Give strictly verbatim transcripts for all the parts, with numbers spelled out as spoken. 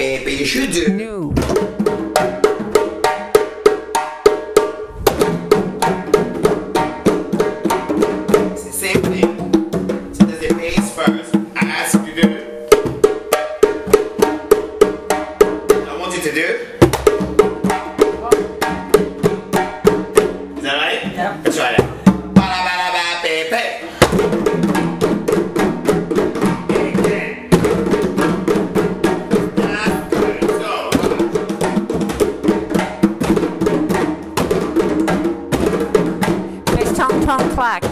baby, you should do. New. It's the same thing. So there's the bass first. I ask you to do it. I want you to do it. Is that right? Yep. Let's try that. Ba-da-ba-da-ba, baby. Tong tong clack.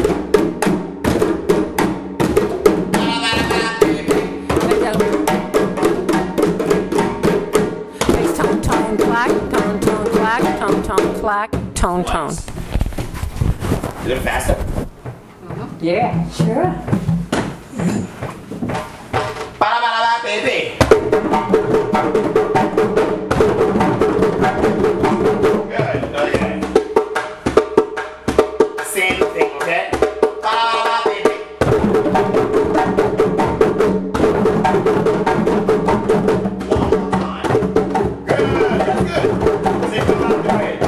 Bass tone tone clack, tone tone clack, tone tone clack, tone tone. A little faster. Yeah, sure. Ba-da-ba-da-ba, baby. Good. Okay. Same thing, okay? Ba-da-ba-da-ba, baby. One more time. Good. That's good. Same thing about the way.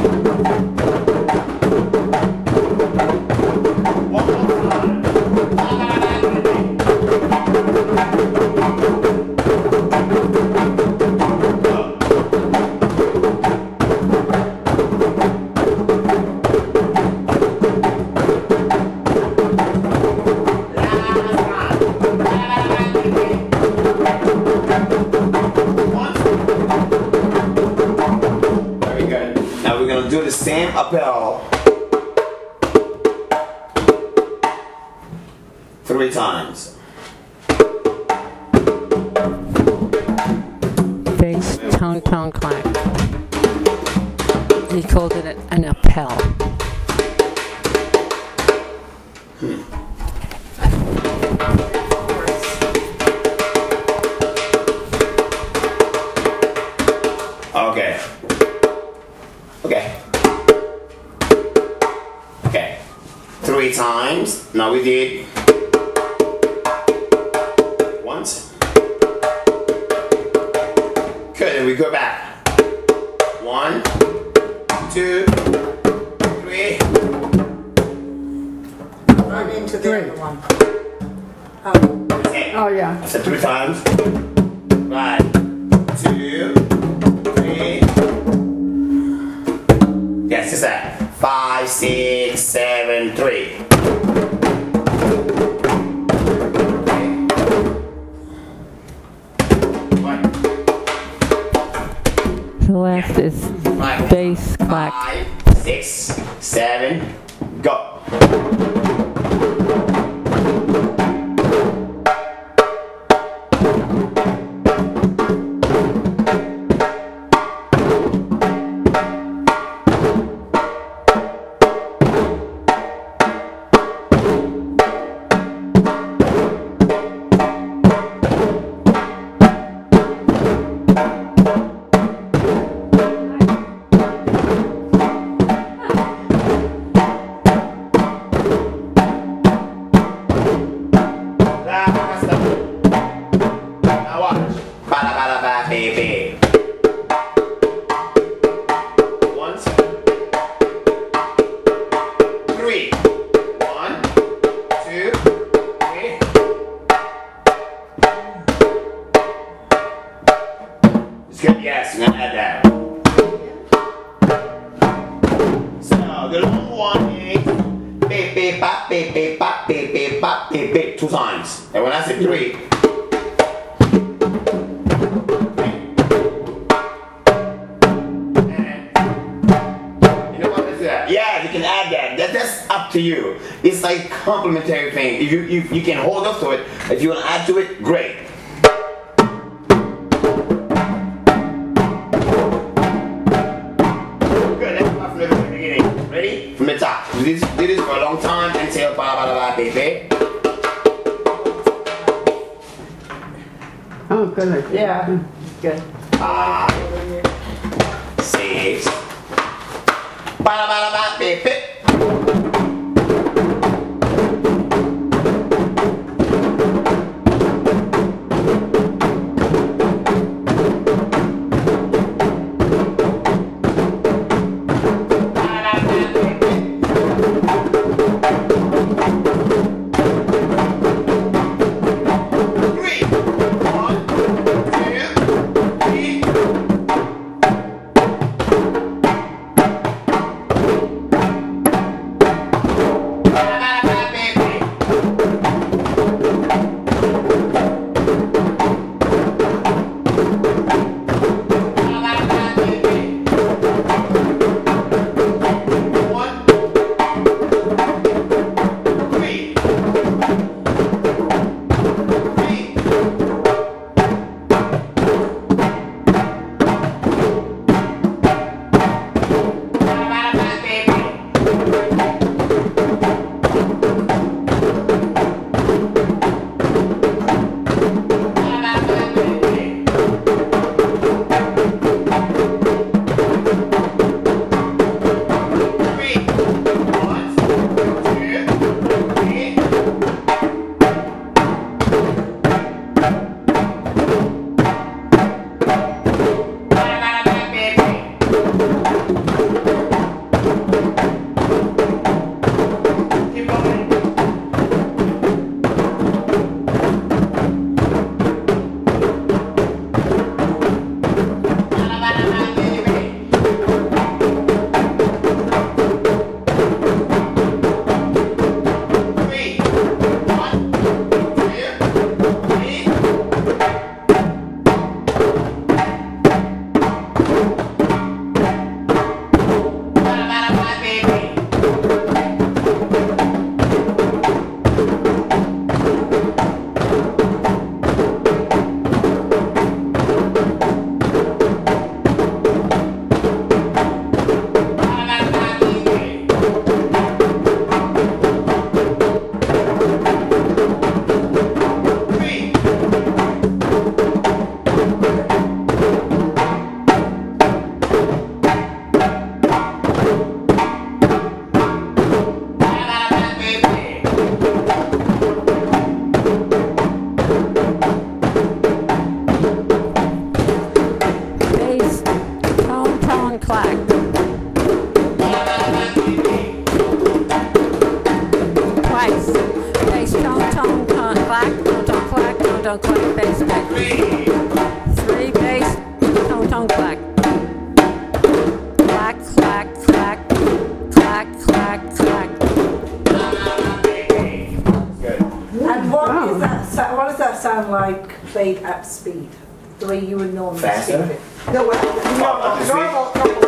One more time. Ba-da-ba-da-ba, baby. Very good. Now we're gonna do the same uphill three times. Bass tone tone clack. He called it an appel. Okay. Okay. Okay. Three times. Now we did once. Good, and we go back. One, two, three. Run into the Three. other one. Okay. Oh yeah. I said three times. One, two, three. Yes, it's that. Five, six, seven, three. One, The last is five, bass clack. five, six, seven, go. Now watch. Bada bada ba baby. Once. Three. One, two, three. It's good. Yes, we're gonna add that. So the long one is beep beep bop beep beep bop beep beep bop beep beep two times. And when I say three. Yeah, you can add that. that. That's up to you. It's like complementary thing. If you, you you can hold up to it. If you want to add to it, great. Good. Let's start from the very beginning. Ready? From the top. Do this, do this for a long time until ba ba ba baby. Oh, good. Yeah. Good. Five, six. Ba ba ba ba baby. tone, clack, bass, clack. Three. Three, bass, tone, tone, clack. Clack, clack, clack. Clack, clack, clack. Good. And what is that? So- What does that sound like played at speed? The way you would normally Faster? speak it. No, well, Up to normal, speed? normal, normal.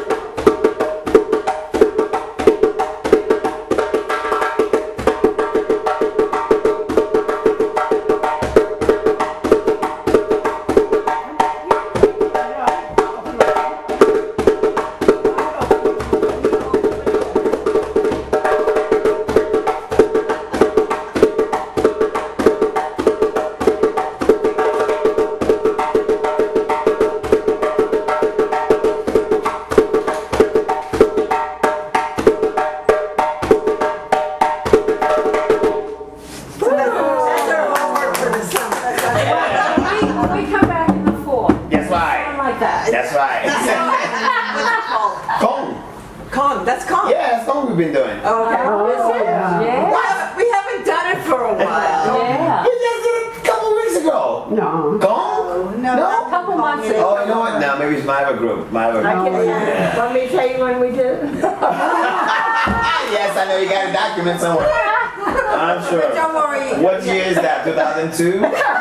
That's our homework for the summer. We, we come back in the fall. That's right. Like that. That's right. Cone. Con, that's con. Yeah, that's cone we've been doing. Okay. Yeah. We haven't, we haven't done it for a while. Yeah. We just did it a couple weeks ago. No. Cone? No, No? A couple months ago. Oh, you know what? No, maybe it's my other group. My other I group. can, Yeah. let me tell you when we did it. Yes, I know you got a document somewhere. I'm sure. Don't worry. What year is that? two thousand two?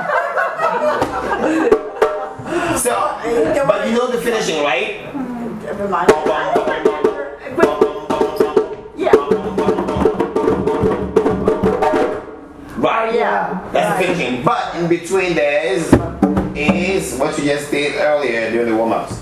So, but you know the finishing, right? Never mind. Yeah. Right. Yeah. That's the finishing. But in between there is, is what you just did earlier during the warm-ups.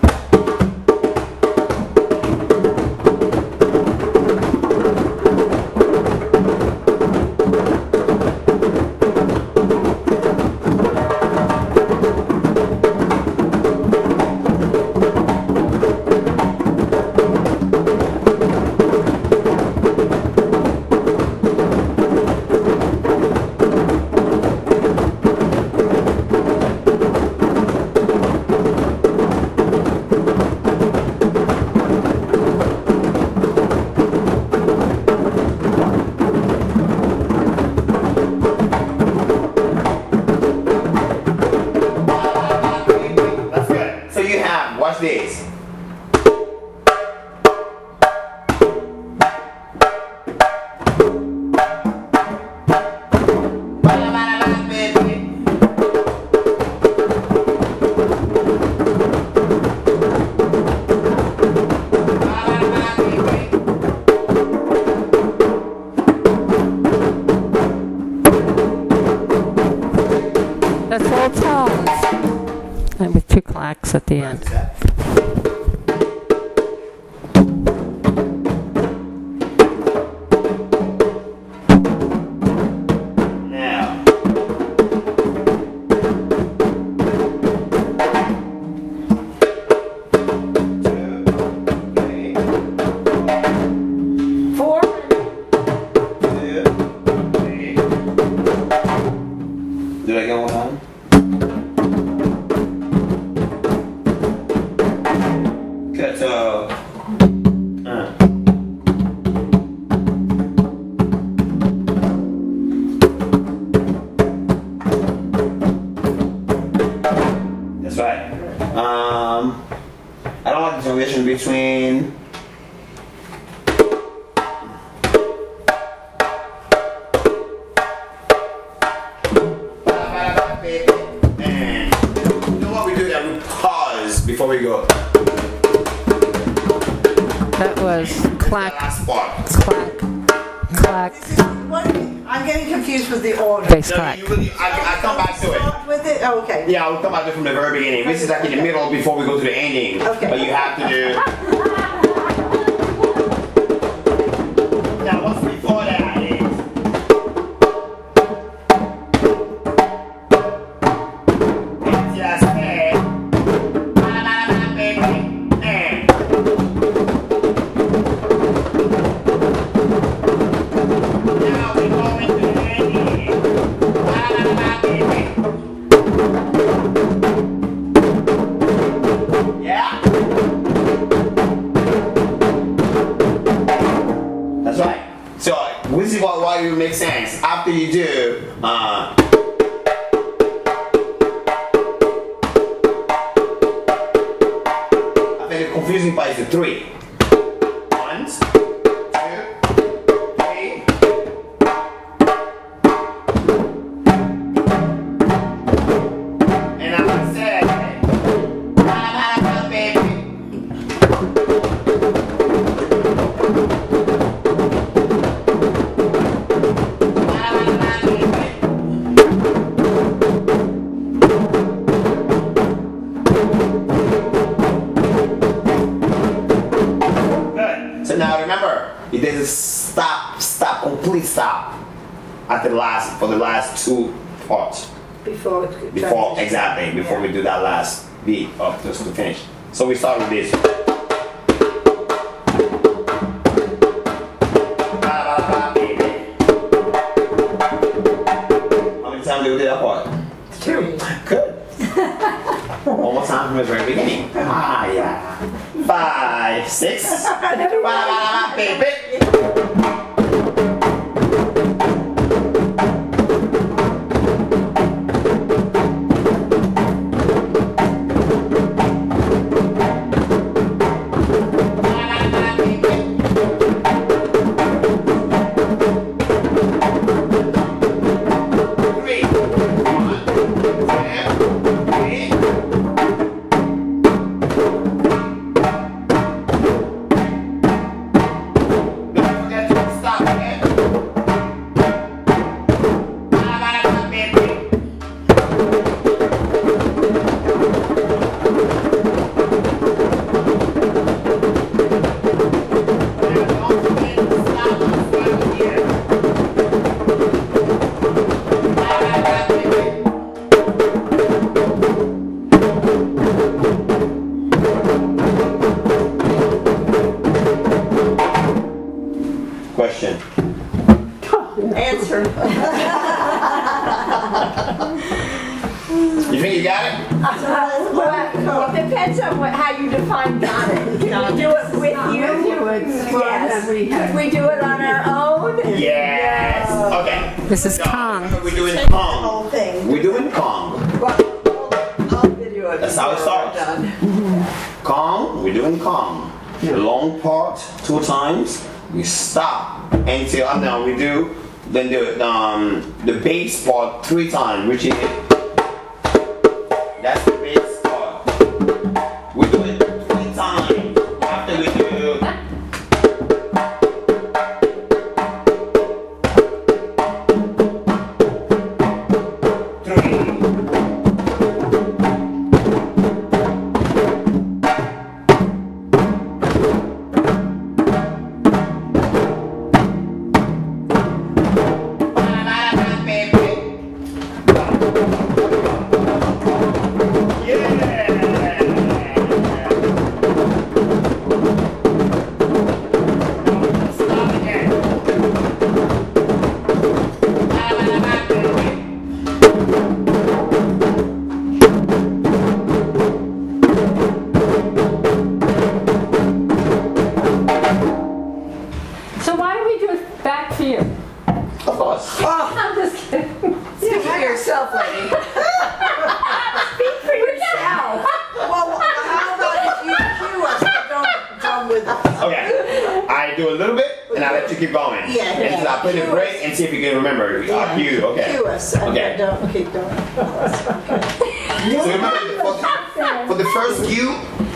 That's good. So you have, watch this. That's all tones. And with two clacks at the end. Now. Two, three, Four. two, three. Do it again one time. Good, so. Uh. That's right. Um, I don't like the transition between. And you know what we do? That we pause before we go. That was That clack, last part. clack, clack, What? I'm getting confused with the order. bass No, clack. you, you, I, I come back to it. Start with it? Oh, okay. Yeah, I'll come back to it from the very beginning. This is like in the middle before we go to the ending. Okay. But you have to do. Now, what's before that is. It's just hey. And. Now we go into the ending. Yeah? That's right. So, this is what, why it makes sense. After you do, uh, the confusing part is the three. One, two, three. And I'm gonna say, baby. So now remember, it is a stop, stop, complete stop at the last, for the last two parts. Before it Before, transition. exactly, before Yeah. we do that last beat up just to finish. So we start with this. How many times do we do that part? Two. Good. One more time from the very beginning. Ah, yeah. Five, six. Ba-ba-ba, baby. Three. One, two, three. Don't forget to stop, okay? Ba-ba-ba, baby. Don't forget to stop right here. Ba-ba-ba, baby. Question. Answer. You think you got it? Well, it depends on what, how you define got it. Can we do it with you? Yes. Could we do it on our own? Yes. Okay. This is So, Kong. remember we're doing The Kong. whole thing. We're doing Kong. I'll video it. That's how it before starts. we're done. Kong, we're doing Kong. The long part two times. We stop until I'm done. We do then the um the bass part three times, which is that's the bass part. We do it three times after we do. Three. So why do we do it back for you? Of course. I'm just kidding. Speak for yourself, lady. Speak for yourself. Well, how about if you cue us, but don't come with us? Okay. I do a little bit and I let you keep going. Yeah, yeah. Until I play the Cue break us. and see if you can remember. I'll cue you. Okay. Cue us. and Okay. Don't, okay, don't. So remember for the, for the first cue.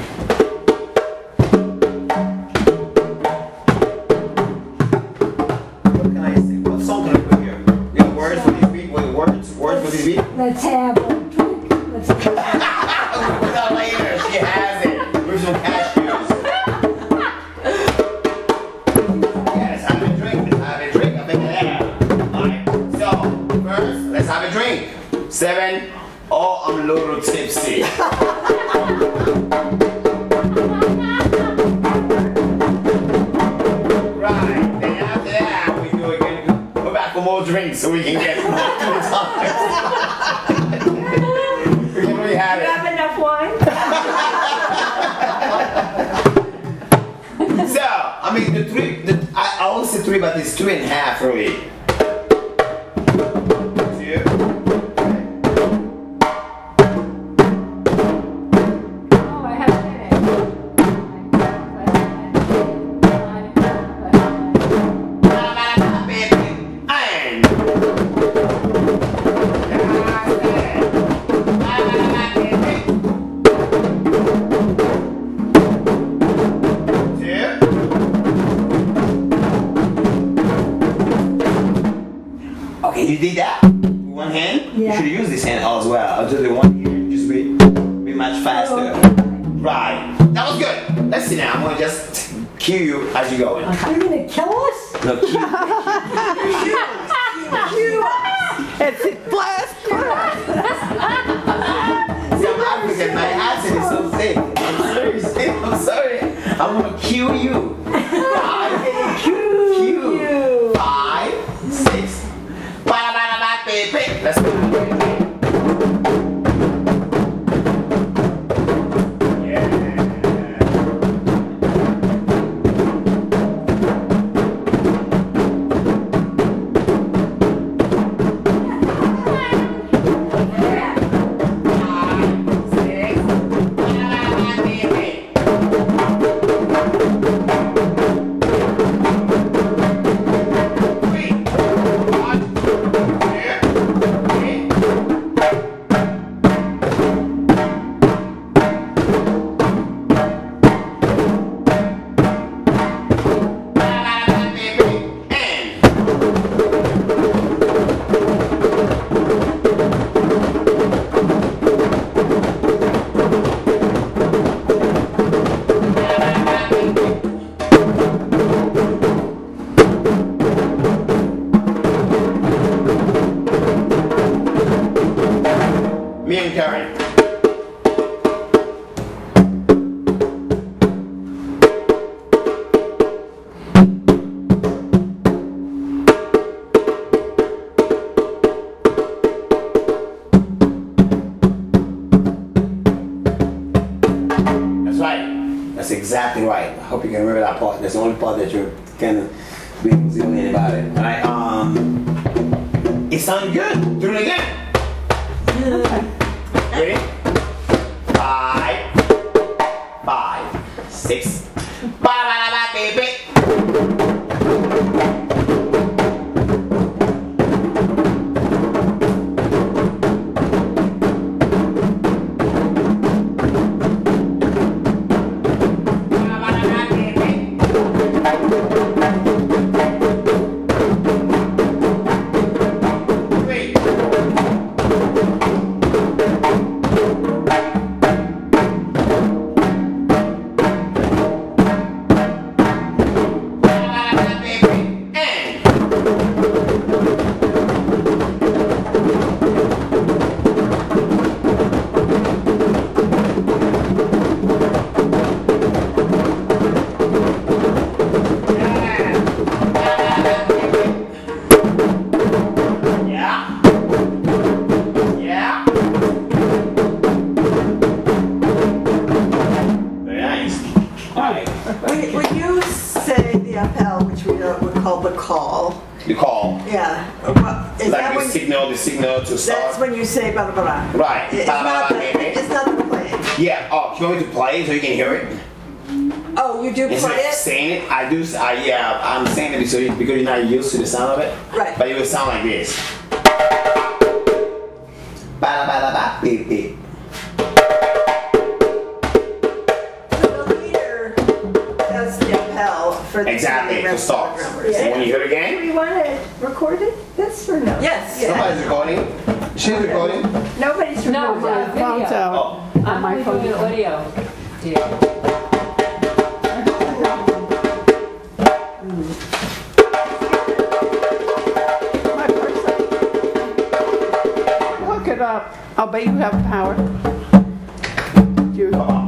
What can I say? What song can I put here? You have words for this beat? What words? Words for this beat? Let's have a drink. Let's Without later, she has it. With some cashews. Yes, have a drink. Let's have a drink. I think that. Alright. So, first, let's have a drink. Seven. Oh, I'm a little tipsy. Right. Then after that, we do again. Go back for more drinks so we can get more two times. We can really have You it. have enough wine? So, I mean, the three, the, I, I always say three, but it's three and a half, really. Two. Oh, I have a headache. You did that? One hand? Yeah. You should use this hand as well. I'll do the one here. Just be, be much faster. Right. That was good. Let's see now. I'm gonna just cue you as you go in. You're gonna kill us? No, cue. It's a blast. See, I'm African. My accent is so thick. I'm sorry. I'm sorry. I'm gonna cue you. Five. Cue. Five. Six. Let's go. Me and Karen. That's right. That's exactly right. I hope you can remember that part. That's the only part that you're kind of being resilient about it. All right. Um, it sounded good. Do it again. Ready? Five, five, six, ba ba ba ba baby. The call. Yeah. Well, is Like that the when, signal, the signal to start. that's when you say blah blah blah. Right. It's Blah, blah, not blah, the, baby. it's not the playing. Yeah. Oh, you want me to play it so you can hear it? Oh, you do Instead play of it? saying it, I do. I, yeah, I'm saying it so you, because you're not used to the sound of it. Right. But it will sound like this. Ba ba ba ba beep beep. So the leader does the appel for the Exactly. the To rest start. of the drummers. So when you hear it again, We want to record it? This or no? Yes. somebody's recording. She's recording. Nobody's No, recording. my video. Oh. I'm doing an audio deal. My person. Hook it up. I'll bet you have power. You,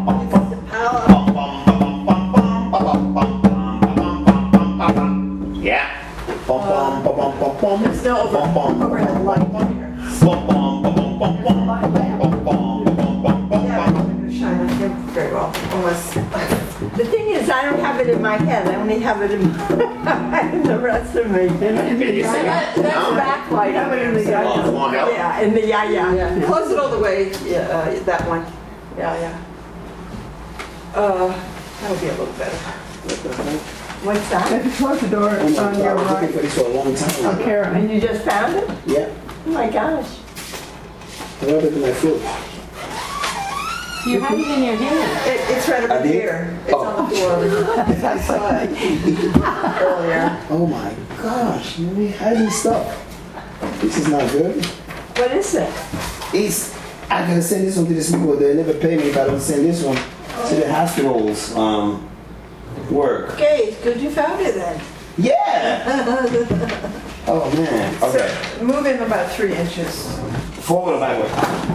Yeah. Bum, bum, bum, bum, bum, bum. There's no over, Bum, bum, overhead light here. bum, bum, bum, bum, bum, bum, bum, bum, bum, bum, bum, Yeah, bum. I'm going to shine on him very well. Unless. The thing is, I don't have it in my head. I only have it in, in the rest of me. Can you sing That, it? that's No? backlight. Have it in the Oh, you want help? Yeah, in the yeah, yeah. Yeah. Close it all the way. Yeah, uh, that one. Yeah, yeah. Uh, that'll be a little better. What's that? if you close the door Oh my on God, your I was looking right, for this for a long oh, time. Karen, And you just found it? Yeah. Oh my gosh. What happened to my foot? You had it in your hand. It, it's right I over did? here. It's on the floor. I saw it earlier. Oh my gosh, man, we had this stuff. This is not good. What is it? It's, I gotta send this one to these people. They never pay me if I don't send this one to the hospital's um, work. Okay, it's good you found it then. Yeah! Oh man. Okay. So move in about three inches. Forward or backward?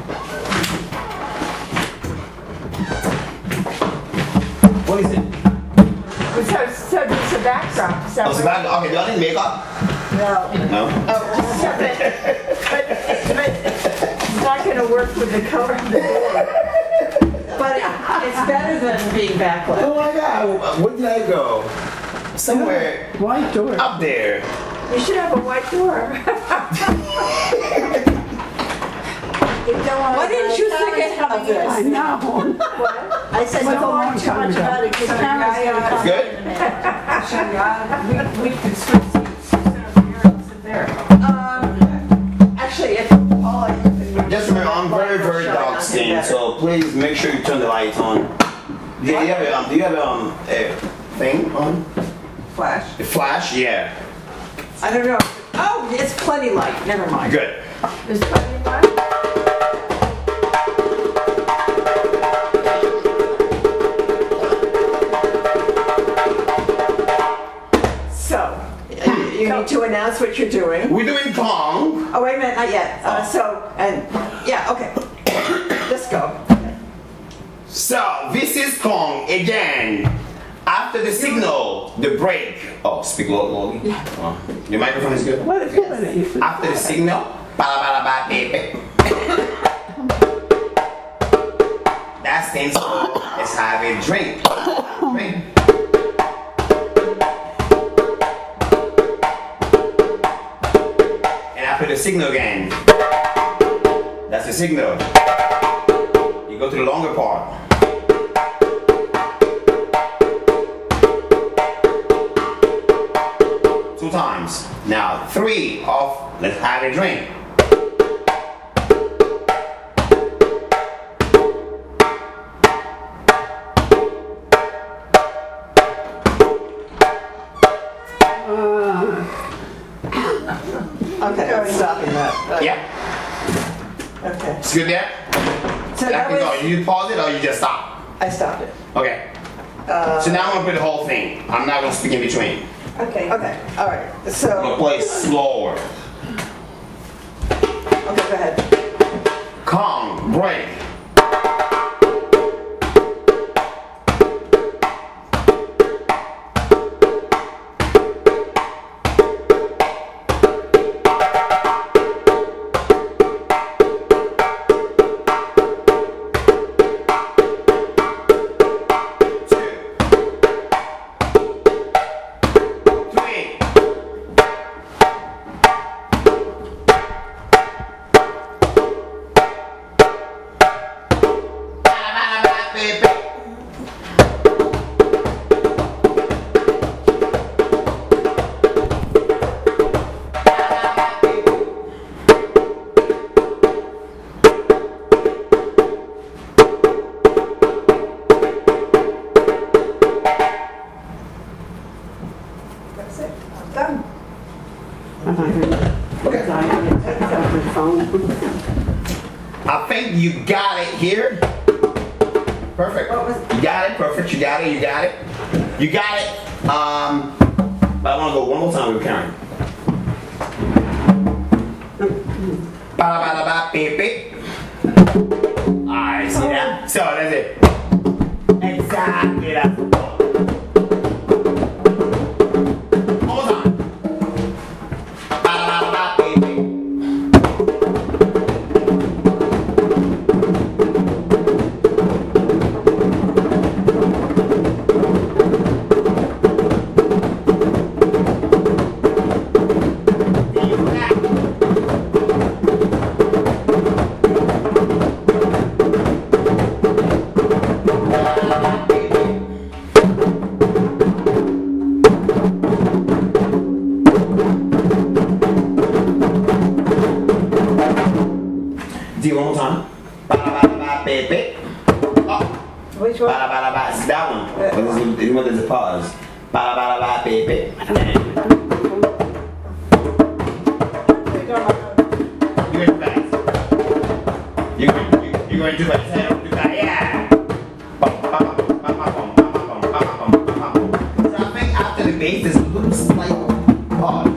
What is it? So, so there's a backdrop. So Oh, so back, okay, do I need makeup? No. No? Oh, so but, but, but it's not going to work with the color of the board. But it, it's better than being backlit. Oh my god, where did I go? Somewhere White door. up there. You should have a white door. You don't want Why didn't you Karen's think coming of this? I in. know. I said, It was don't a long worry too time much ago. about it, because Karen's gonna come Good? in a minute. We, we could switch seats. Sit over here and sit there. Um, actually, if all you can. Just remember, I'm very, very dark skinned, so please make sure you turn the lights on. Do you have a, um, do you have a, um, a thing on? Flash. A flash? Yeah. I don't know. Oh, it's plenty light. Never mind. Good. There's plenty of light. So, you, you need to announce what you're doing. We're doing Kong. Oh, wait a minute, not yet. Uh, so, and, yeah, okay. Let's go. So, this is Kong again. After the signal, the break. Oh, speak low, loudly. Yeah. Oh, your microphone is good? What is it? After the signal, ba-la-ba-la-ba, baby. That stands for let's have a drink. Drink. And after the signal again, that's the signal. You go to the longer part. Two times. Now, three of let's have a drink. Okay, I'm stopping that. Right. Yeah. Okay. It's good there? So That that can go. was, You pause it or you just stop? I stopped it. Okay. So now I'm gonna play the whole thing. I'm not gonna speak in between. Okay. Okay, all right. I'm So, gonna play slower. okay, go ahead. Calm, break. That's it. I'm done. I think you got it here. Perfect. You got it. Perfect. You got it. You got it. You got it. Um, but I want to go one more time with Karen. Ba-ba-ba-ba-beep-beep. Alright, see that? So that's it. Exactly that. One more time. Ba-ba-ba-ba-beep-beep. Do it one more time. Ba-ba-ba-ba-beep-beep. Oh. Which one? Ba-da-ba-da-ba. It's that one. But this is the one there's a pause. Ba-da-ba-da-ba-beep-beep. We're gonna- going to put yeah. So I think after the bass, there's a little slight pause.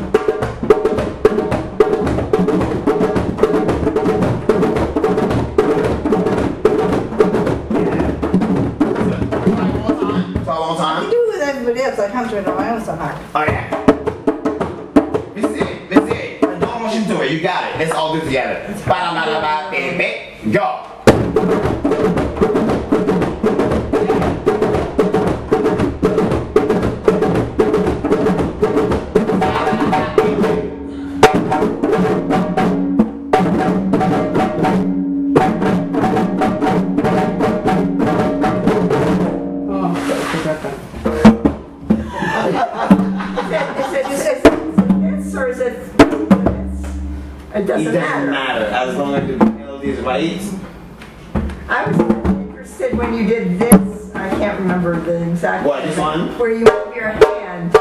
I can't do it on my own somehow. Oh yeah. This is it. This is it. Don't rush into it. You got it. Let's all do it together. Ba-da-ba-da-ba, baby. Go. It doesn't, it doesn't matter. matter as long as the melody is right. I was interested when you did this. I can't remember the exact. What, this one? Where you move your hand.